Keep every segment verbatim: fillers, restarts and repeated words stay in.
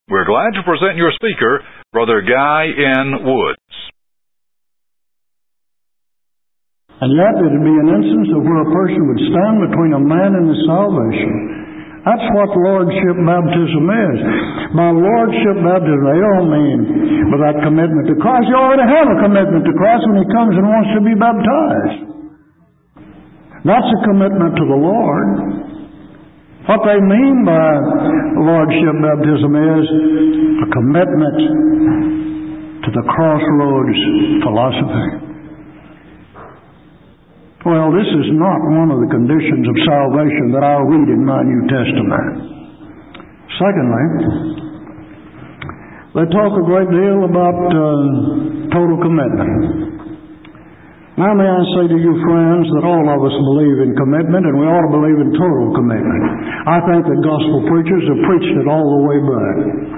We're glad to present your speaker, Brother Guy N. Woods. And yet it would be an instance of where a person would stand between a man and his salvation. That's what Lordship baptism is. By Lordship baptism, they don't mean without commitment to Christ. You already have a commitment to Christ when He comes and wants to be baptized. That's a commitment to the Lord. What they mean by Lordship baptism is a commitment to the crossroads philosophy. Well, this is not one of the conditions of salvation that I'll read in my New Testament. Secondly, they talk a great deal about uh, total commitment. Now may I say to you, friends, that all of us believe in commitment, and we ought to believe in total commitment. I think that gospel preachers have preached it all the way back.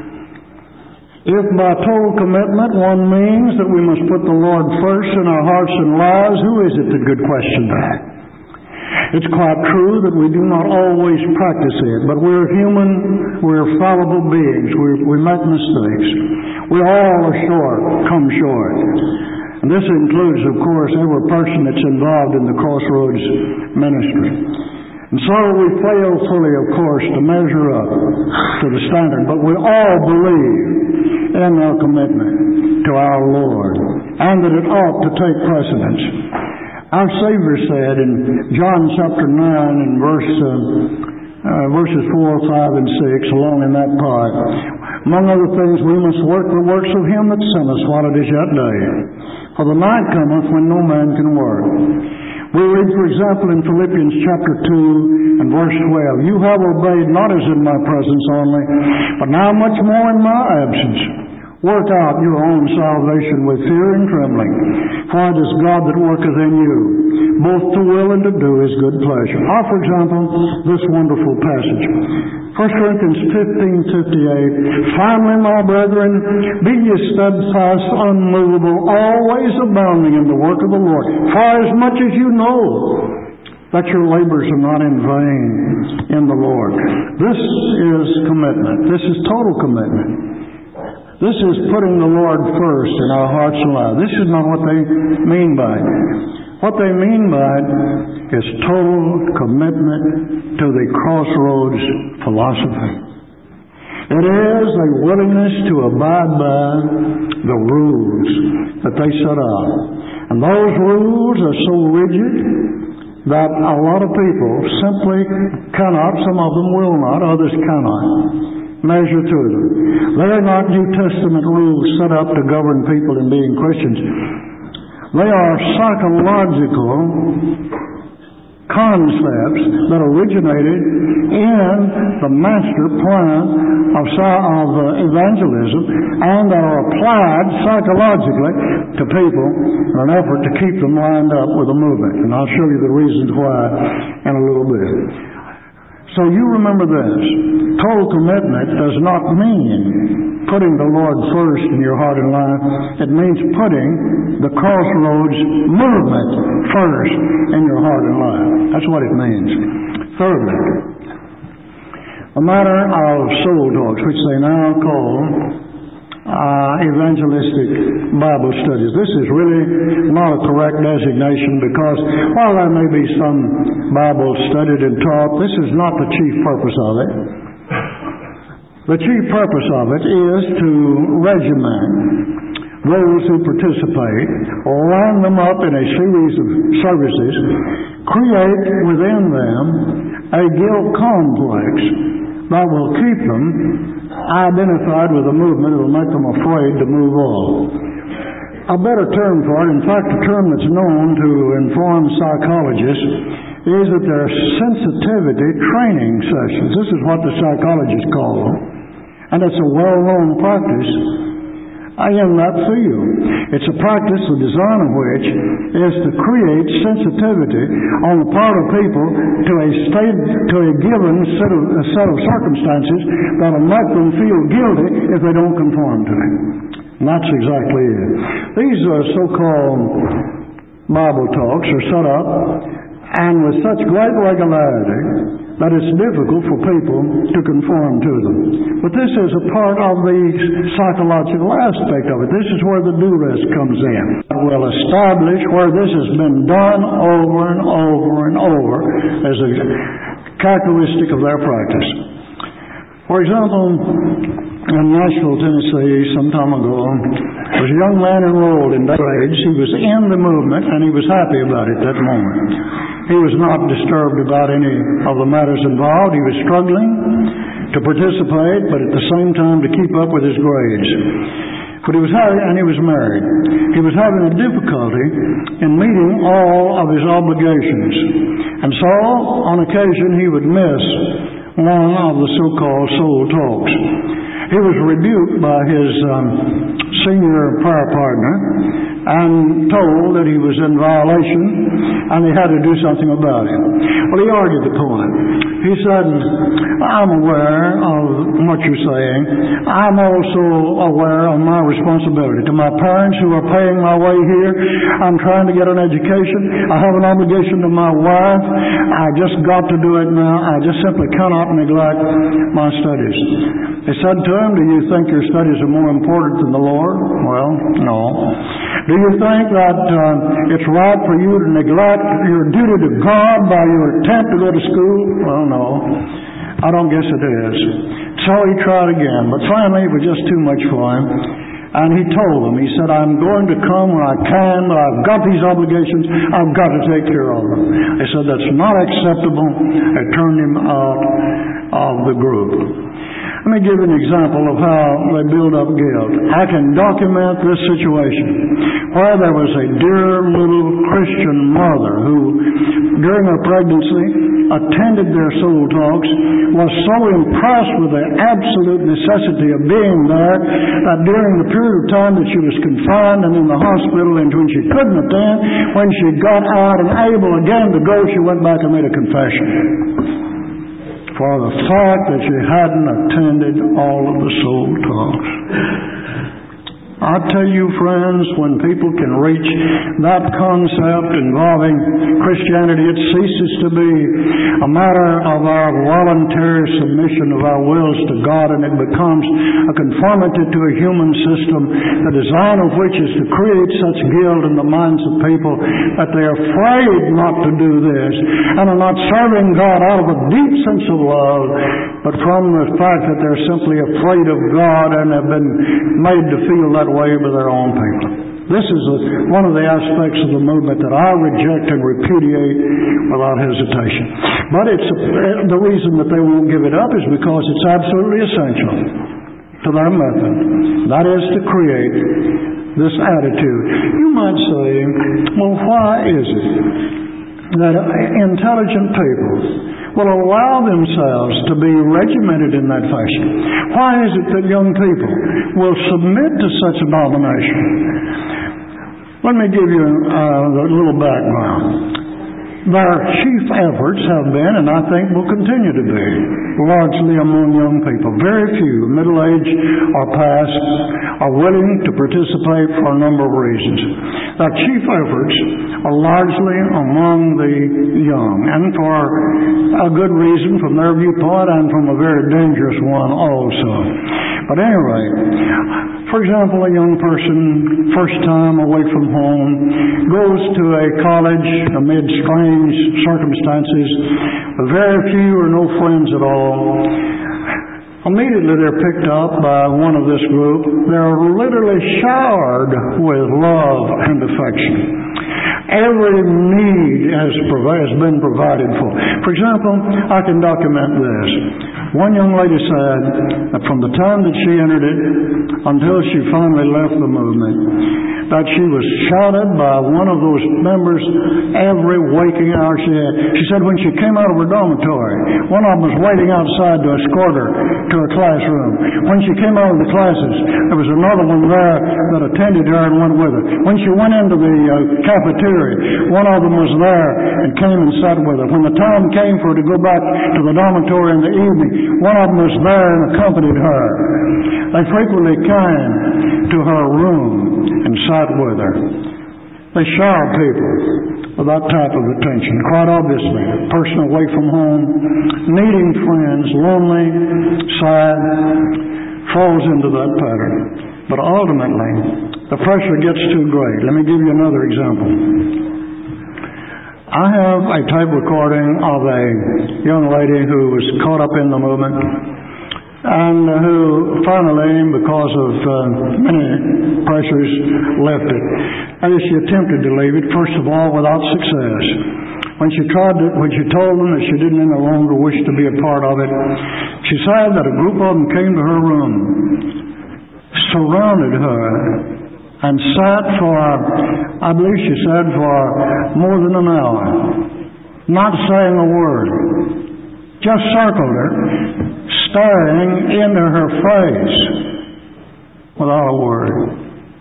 If by total commitment one means that we must put the Lord first in our hearts and lives, who is it that could question that? It's quite true that we do not always practice it, but we're human, we're fallible beings, we we make mistakes. We all are short, come short. And this includes, of course, every person that's involved in the Crossroads ministry. And so we fail fully, of course, to measure up to the standard, but we all believe in our commitment to our Lord, and that it ought to take precedence. Our Savior said in John chapter nine and verse, uh, uh, verses four, five, and six, along in that part, among other things, we must work the works of Him that sent us while it is yet day. For the night cometh when no man can work. We read, for example, in Philippians chapter two and verse twelve, you have obeyed not as in my presence only, but now much more in my absence. Work out your own salvation with fear and trembling, for it is God that worketh in you, both to will and to do His good pleasure. Or, for example, this wonderful passage, First Corinthians fifteen fifty-eight, finally, my brethren, be ye steadfast, unmovable, always abounding in the work of the Lord, for as much as you know that your labors are not in vain in the Lord. This is commitment. This is total commitment. This is putting the Lord first in our hearts and lives. This is not what they mean by it. What they mean by it is total commitment to the crossroads philosophy. It is a willingness to abide by the rules that they set up. And those rules are so rigid that a lot of people simply cannot, some of them will not, others cannot measure through them. They are not New Testament rules set up to govern people in being Christians. They are psychological concepts that originated in the master plan of, of uh, evangelism and that are applied psychologically to people in an effort to keep them lined up with the movement. And I'll show you the reasons why in a little bit. So you remember this. Total commitment does not mean putting the Lord first in your heart and life. It means putting the crossroads movement first in your heart and life. That's what it means. Thirdly, a matter of soul talks, which they now call uh, evangelistic Bible studies. This is really not a correct designation because while there may be some Bible studied and taught, this is not the chief purpose of it. The chief purpose of it is to regiment those who participate, line them up in a series of services, create within them a guilt complex that will keep them identified with a movement that will make them afraid to move on. A better term for it, in fact a term that's known to informed psychologists, is that they're sensitivity training sessions. This is what the psychologists call them. And it's a well-known practice in that field. It's a practice, the design of which is to create sensitivity on the part of people to a state, to a given set of, a set of circumstances that will make them feel guilty if they don't conform to it. And that's exactly it. These uh, so-called Bible talks are set up, and with such great regularity that it's difficult for people to conform to them. But this is a part of the psychological aspect of it. This is where the duress comes in. Well established where this has been done over and over and over as a characteristic of their practice. For example, in Nashville, Tennessee, some time ago, there was a young man enrolled in grades. He was in the movement, and he was happy about it at that moment. He was not disturbed about any of the matters involved. He was struggling to participate, but at the same time to keep up with his grades. But he was having, and he was married. He was having a difficulty in meeting all of his obligations. And so, on occasion, he would miss one of the so-called soul talks. He was rebuked by his um, senior prayer partner and told that he was in violation and he had to do something about it. Well, he argued the point. He said, I'm aware of what you're saying. I'm also aware of my responsibility to my parents who are paying my way here. I'm trying to get an education. I have an obligation to my wife. I just got to do it now. I just simply cannot neglect my studies. They said to him, do you think your studies are more important than the Lord? Well, no. Do you think that uh, it's right for you to neglect your duty to God by your attempt to go to school? Well, no. I don't guess it is. So he tried again, but finally it was just too much for him. And he told them, he said, I'm going to come when I can, but I've got these obligations, I've got to take care of them. They said, that's not acceptable. They turned him out of the group. Let me give you an example of how they build up guilt. I can document this situation where there was a dear little Christian mother who, during her pregnancy, attended their soul talks, was so impressed with the absolute necessity of being there that during the period of time that she was confined and in the hospital and when she couldn't attend, when she got out and able again to go, she went back and made a confession for the fact that she hadn't attended all of the soul talks. I tell you, friends, when people can reach that concept involving Christianity, it ceases to be a matter of our voluntary submission of our wills to God, and it becomes a conformity to a human system, the design of which is to create such guilt in the minds of people that they are afraid not to do this and are not serving God out of a deep sense of love, but from the fact that they're simply afraid of God and have been made to feel that way by their own people. This is a, one of the aspects of the movement that I reject and repudiate without hesitation. But it's a, the reason that they won't give it up is because it's absolutely essential to their method. That is to create this attitude. You might say, well, why is it that intelligent people will allow themselves to be regimented in that fashion? Why is it that young people will submit to such a domination? Let me give you uh, a little background. Their chief efforts have been, and I think will continue to be, largely among young people. Very few, middle-aged or past, are willing to participate for a number of reasons. Their chief efforts are largely among the young, and for a good reason from their viewpoint and from a very dangerous one also. But anyway, for example, a young person, first time away from home, goes to a college amid strange circumstances, with very few or no friends at all. Immediately they're picked up by one of this group. They're literally showered with love and affection. Every need has, provi- has been provided for. For example, I can document this. One young lady said that from the time that she entered it until she finally left the movement, that she was shouted by one of those members every waking hour she had. She said when she came out of her dormitory, one of them was waiting outside to escort her to her classroom. When she came out of the classes, there was another one there that attended her and went with her. When she went into the uh, cafeteria, one of them was there and came and sat with her. When the time came for her to go back to the dormitory in the evening, one of them was there and accompanied her. They frequently came to her room and sat with her. They shower people with that type of attention. Quite obviously, a person away from home, needing friends, lonely, sad, falls into that pattern. But ultimately, the pressure gets too great. Let me give you another example. I have a tape recording of a young lady who was caught up in the movement and who finally, because of uh, many pressures, left it. And she attempted to leave it, first of all, without success. When she tried to, when she told them that she didn't any longer wish to be a part of it, she said that a group of them came to her room, surrounded her, and sat for, I believe she said, for more than an hour, not saying a word, just circled her, staring into her face without a word.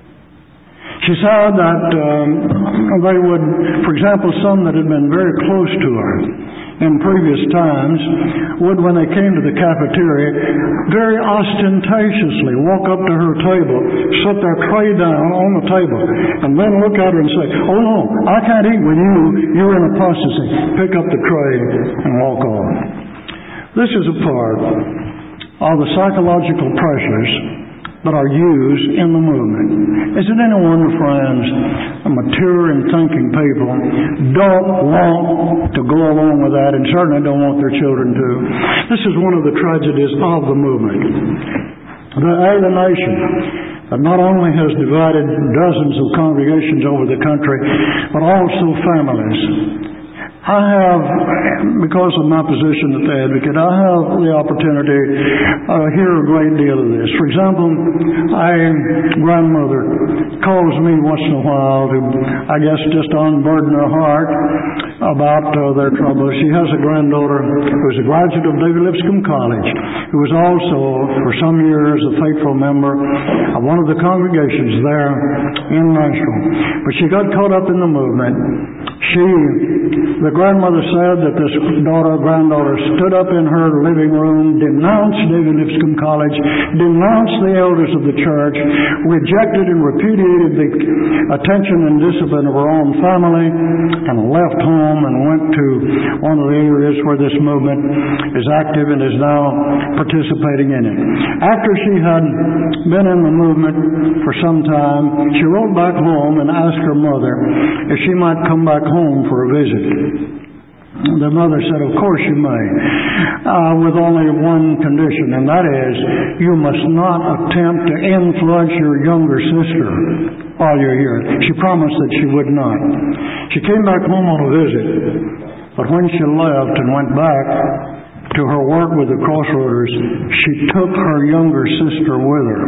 She said that um, they would, for example, some that had been very close to her in previous times would, when they came to the cafeteria, very ostentatiously walk up to her table, set their tray down on the table, and then look at her and say, "Oh no, I can't eat with you. You're in apostasy." Pick up the tray and walk off. This is a part of the psychological pressures that are used in the movement. Is it any wonder, friends, mature and thinking people don't want to go along with that, and certainly don't want their children to. This is one of the tragedies of the movement. The alienation that not only has divided dozens of congregations over the country, but also families. I have, because of my position as the advocate, I have the opportunity to uh, hear a great deal of this. For example, a grandmother calls me once in a while to, I guess, just unburden her heart about uh, their troubles. She has a granddaughter who is a graduate of David Lipscomb College, who was also, for some years, a faithful member of one of the congregations there in Nashville. But she got caught up in the movement. She, the grandmother said that this daughter, granddaughter, stood up in her living room, denounced David Lipscomb College, denounced the elders of the church, rejected and repudiated the attention and discipline of her own family, and left home and went to one of the areas where this movement is active and is now participating in it. After she had been in the movement for some time, she wrote back home and asked her mother if she might come back home for a visit. The mother said, "Of course you may, uh, with only one condition, and that is you must not attempt to influence your younger sister while you're here." She promised that she would not. She came back home on a visit, but when she left and went back to her work with the Crossroaders, she took her younger sister with her.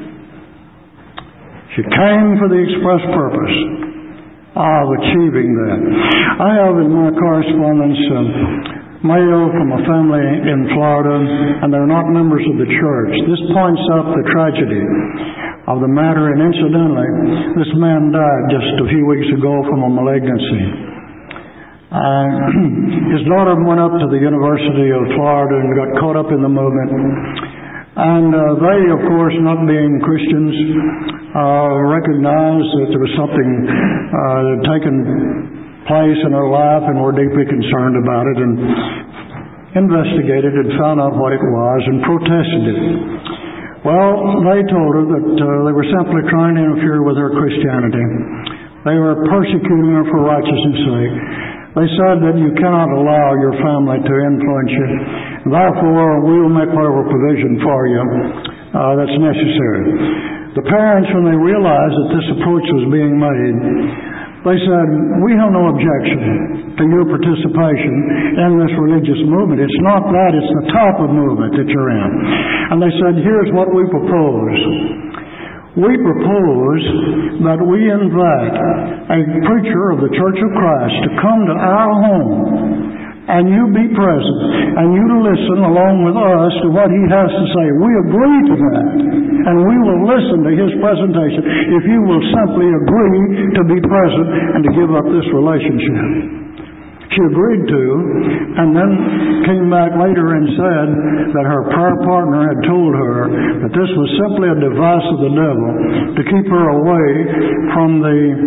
She came for the express purpose of achieving that. I have in my correspondence uh, mail from a family in Florida, and they're not members of the church. This points out the tragedy of the matter, and incidentally, this man died just a few weeks ago from a malignancy. Uh, his daughter went up to the University of Florida and got caught up in the movement. And uh, they, of course, not being Christians, uh, recognized that there was something uh, that had taken place in her life and were deeply concerned about it, and investigated and found out what it was and protested it. Well, they told her that uh, they were simply trying to interfere with her Christianity. They were persecuting her for righteousness' sake. They said that you cannot allow your family to influence you. Therefore, we will make whatever provision for you uh, that's necessary. The parents, when they realized that this approach was being made, they said, "We have no objection to your participation in this religious movement. It's not that, it's the type of movement that you're in." And they said, "Here's what we propose. We propose that we invite a preacher of the Church of Christ to come to our home, and you be present, and you listen along with us to what he has to say. We agree to that, and we will listen to his presentation if you will simply agree to be present and to give up this relationship." She agreed to, and then came back later and said that her prayer partner had told her that this was simply a device of the devil to keep her away from the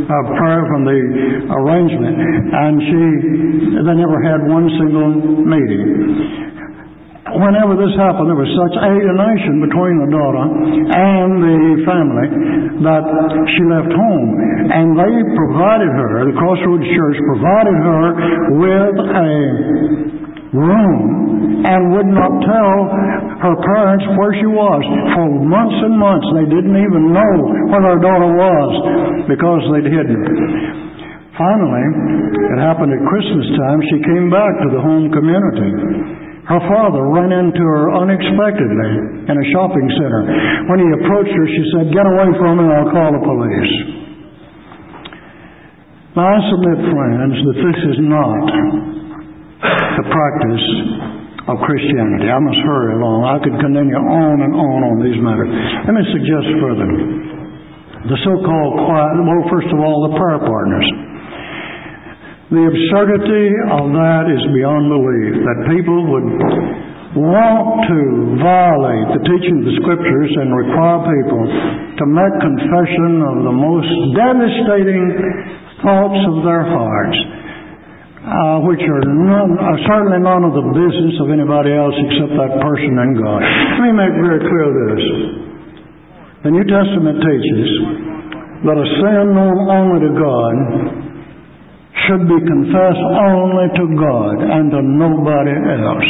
uh, prayer from the arrangement, and she, they never had one single meeting. Whenever this happened, there was such alienation between the daughter and the family that she left home. And they provided her, the Crossroads Church provided her with a room and would not tell her parents where she was. For months and months, they didn't even know where their daughter was because they'd hidden her. Finally, it happened at Christmas time, she came back to the home community. Her father ran into her unexpectedly in a shopping center. When he approached her, she said, "Get away from me, I'll call the police." Now, I submit, friends, that this is not the practice of Christianity. I must hurry along. I could continue on and on on these matters. Let me suggest further. The so-called quiet, well, first of all, the prayer partners. The absurdity of that is beyond belief, that people would want to violate the teaching of the Scriptures and require people to make confession of the most devastating thoughts of their hearts, uh, which are, none, are certainly none of the business of anybody else except that person and God. Let me make very clear this. The New Testament teaches that a sin known only to God should be confessed only to God and to nobody else.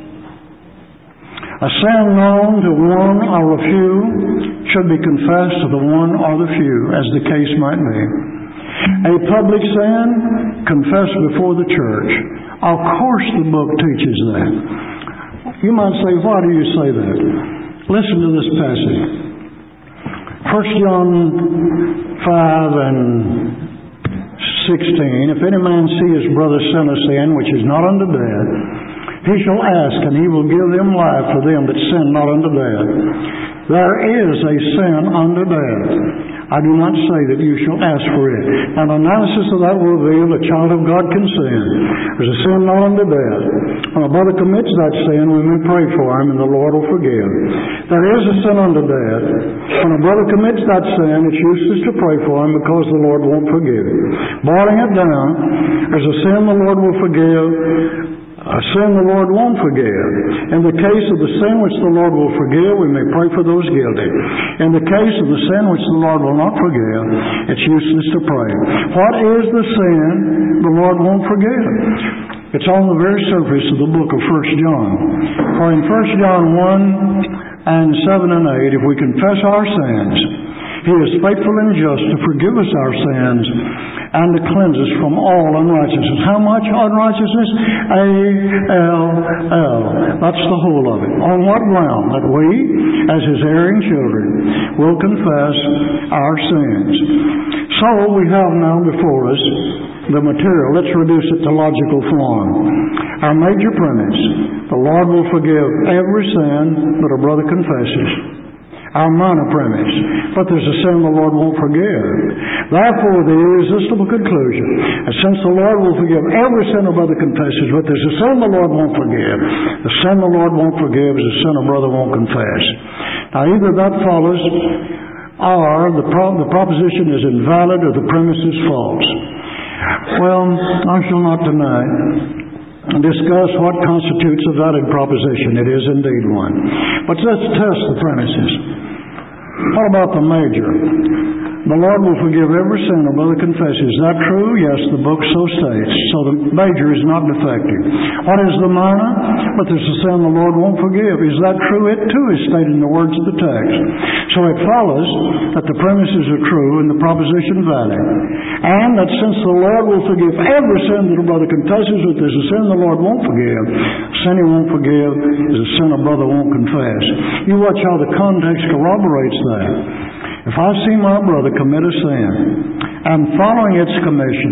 A sin known to one or a few should be confessed to the one or the few, as the case might be. A public sin confessed before the church. Of course the book teaches that. You might say, why do you say that? Listen to this passage. First John five and sixteen, if any man see his brother sin a sin which is not unto death, he shall ask, and he will give them life for them that sin not unto death. There is a sin unto death. I do not say that you shall ask for it. An analysis of that will reveal a child of God can sin. There's a sin not unto death. When a brother commits that sin, we may pray for him, and the Lord will forgive. There is a sin unto death. When a brother commits that sin, it's useless to pray for him because the Lord won't forgive it. Boiling it down, there's a sin the Lord will forgive, a sin the Lord won't forgive. In the case of the sin which the Lord will forgive, we may pray for those guilty. In the case of the sin which the Lord will not forgive, it's useless to pray. What is the sin the Lord won't forgive? It's on the very surface of the book of First John. For in First John one and seven and eight, if we confess our sins, He is faithful and just to forgive us our sins and to cleanse us from all unrighteousness. How much unrighteousness? A L L. That's the whole of it. On what ground? That we, as His erring children, will confess our sins. So we have now before us the material. Let's reduce it to logical form. Our major premise: the Lord will forgive every sin that a brother confesses. Our minor premise: but there's a sin the Lord won't forgive. Therefore, the irresistible conclusion: and since the Lord will forgive every sin a brother confesses, but there's a sin the Lord won't forgive. The sin the Lord won't forgive is a sin a brother won't confess. Now, either that follows, or the, pro- the proposition is invalid, or the premise is false. Well, I shall not tonight discuss what constitutes a valid proposition. It is indeed one. But let's test the premises. What about the major? The Lord will forgive every sin a brother confesses. Is that true? Yes, the book so states. So the major is not defective. What is the minor? But there's a sin the Lord won't forgive. Is that true? It too is stated in the words of the text. So it follows that the premises are true and the proposition valid. And that since the Lord will forgive every sin that a brother confesses, but there's a sin the Lord won't forgive, sin He won't forgive is a sin a brother won't confess. You watch how the context corroborates that. If I see my brother commit a sin, and following its commission,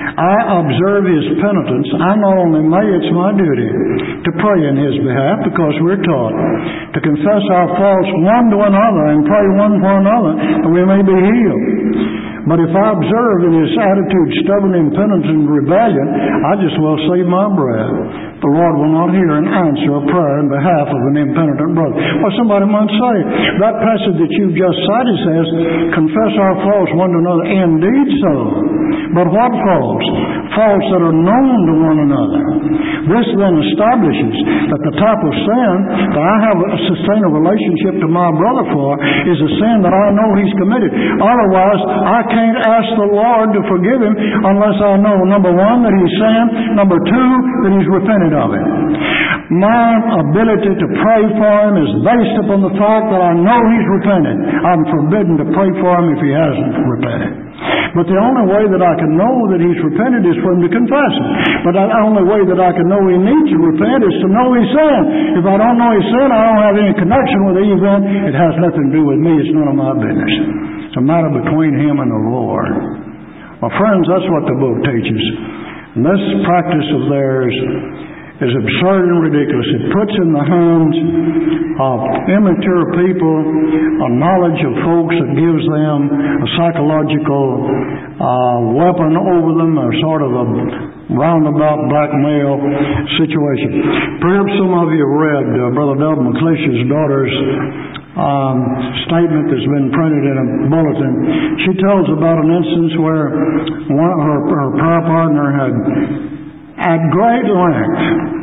I observe his penitence, I not only may, it's my duty to pray in his behalf, because we're taught to confess our faults one to another and pray one for another, that we may be healed. But if I observe in his attitude stubborn impotence and rebellion, I just well save my breath. the Lord will not hear and answer a prayer in behalf of an impenitent brother. Well, somebody might say, that passage that you've just cited says, confess our faults one to another. Indeed so. But what faults? Faults that are known to one another. This then establishes that the type of sin that I have a sustain a relationship to my brother for is a sin that I know he's committed. Otherwise, I can't ask the Lord to forgive him unless I know, number one, that he's sinned, number two, that he's repented of it. My ability to pray for him is based upon the fact that I know he's repented. I'm forbidden to pray for him if he hasn't repented. But the only way that I can know that he's repented is for him to confess it. But the only way that I can know he needs to repent is to know he's sinned. If I don't know he's sinned, I don't have any connection with Eve, then it has nothing to do with me. It's none of my business. It's a matter between him and the Lord. Well, friends, that's what the book teaches. And this practice of theirs is absurd and ridiculous. It puts in the hands of immature people a knowledge of folks that gives them a psychological uh, weapon over them, a sort of a roundabout blackmail situation. Perhaps some of you have read uh, Brother Delbert McClish's daughter's um, statement that's been printed in a bulletin. She tells about an instance where one, her, her prayer partner had at great length,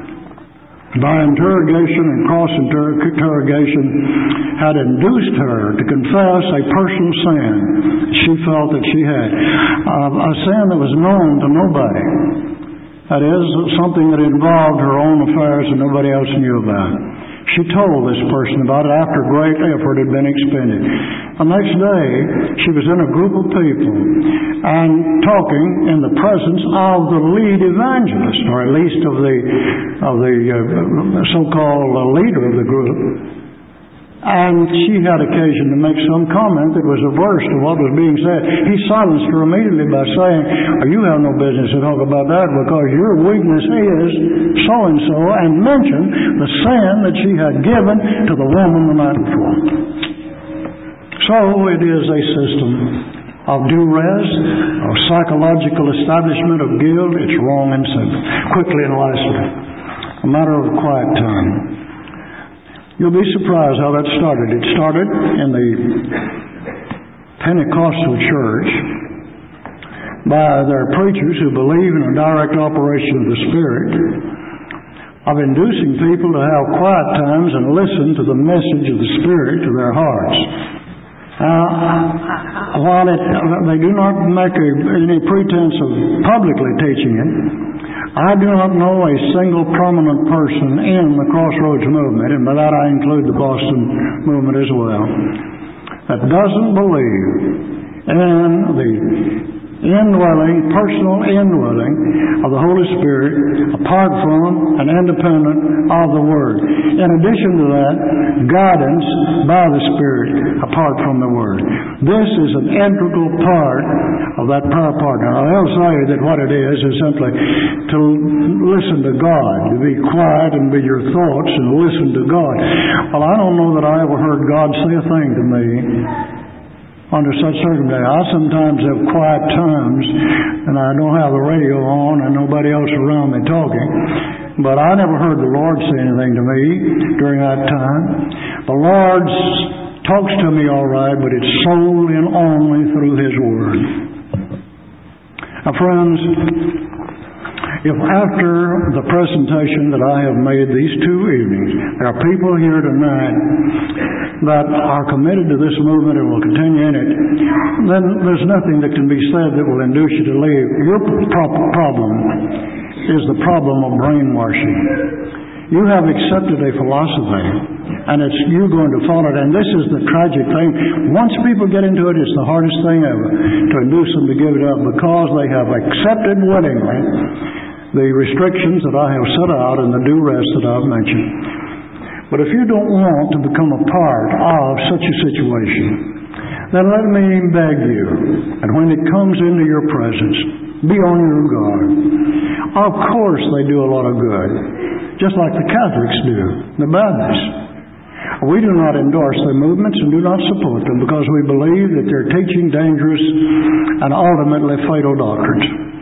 by interrogation and cross-interrogation, had induced her to confess a personal sin she felt that she had. Uh, a sin that was known to nobody. That is, something that involved her own affairs and nobody else knew about. She told this person about it after great effort had been expended. The next day, she was in a group of people and talking in the presence of the lead evangelist, or at least of the of the uh, so-called uh, leader of the group. And she had occasion to make some comment that was averse to what was being said. He silenced her immediately by saying, oh, you have no business to talk about that because your weakness is so-and-so, and mentioned the sin that she had given to the woman the night before. So it is a system of duress, of psychological establishment of guilt. It's wrong and simple. Quickly and lastly, a matter of quiet time. You'll be surprised how that started. It started in the Pentecostal church by their preachers who believe in a direct operation of the Spirit, of inducing people to have quiet times and listen to the message of the Spirit to their hearts. Uh, while it, they do not make a, any pretense of publicly teaching it, I do not know a single prominent person in the Crossroads movement, and by that I include the Boston movement as well, that doesn't believe in the indwelling, personal indwelling of the Holy Spirit apart from and independent of the Word. In addition to that, guidance by the Spirit apart from the Word. This is an integral part of that prayer partner. Now, they'll say that what it is is simply to listen to God, to be quiet and be your thoughts and listen to God. Well, I don't know that I ever heard God say a thing to me under such circumstances. I sometimes have quiet times and I don't have the radio on and nobody else around me talking, but I never heard the Lord say anything to me during that time. The Lord talks to me all right, but it's solely and only through His Word. Now, friends, if after the presentation that I have made these two evenings, there are people here tonight that are committed to this movement and will continue in it, then there's nothing that can be said that will induce you to leave. Your pro- problem is the problem of brainwashing. You have accepted a philosophy, and it's you're going to follow it. And this is the tragic thing. Once people get into it, it's the hardest thing ever to induce them to give it up, because they have accepted willingly the restrictions that I have set out and the duress that I've mentioned. But if you don't want to become a part of such a situation, then let me beg you, and when it comes into your presence, be on your guard. Of course they do a lot of good, just like the Catholics do, the Baptists. We do not endorse their movements and do not support them because we believe that they're teaching dangerous and ultimately fatal doctrines.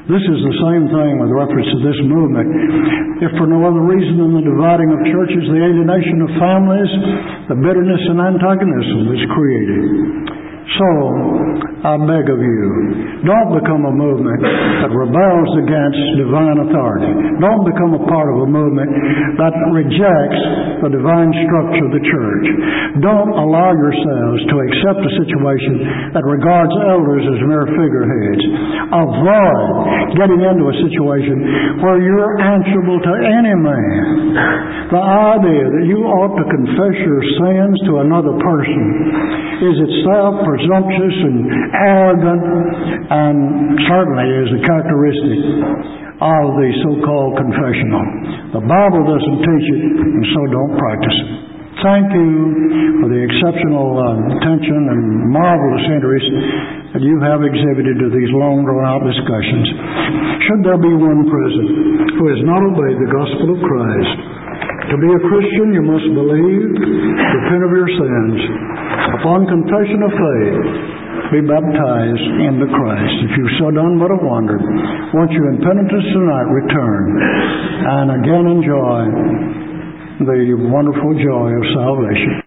This is the same thing with reference to this movement. If for no other reason than the dividing of churches, the alienation of families, the bitterness and antagonism is created. So, I beg of you, don't become a movement that rebels against divine authority. Don't become a part of a movement that rejects the divine structure of the church. Don't allow yourselves to accept a situation that regards elders as mere figureheads. Avoid getting into a situation where you're answerable to any man. The idea that you ought to confess your sins to another person is itself presumptuous and arrogant, and certainly is a characteristic of the so-called confessional. The Bible doesn't teach it, and so don't practice it. Thank you for the exceptional uh, attention and marvelous interest that you have exhibited to these long drawn-out discussions. Should there be one present who has not obeyed the gospel of Christ, to be a Christian you must believe, repent of your sins, upon confession of faith, be baptized into Christ. If you've so done but have wandered, won't you in penitence tonight return and again enjoy the wonderful joy of salvation?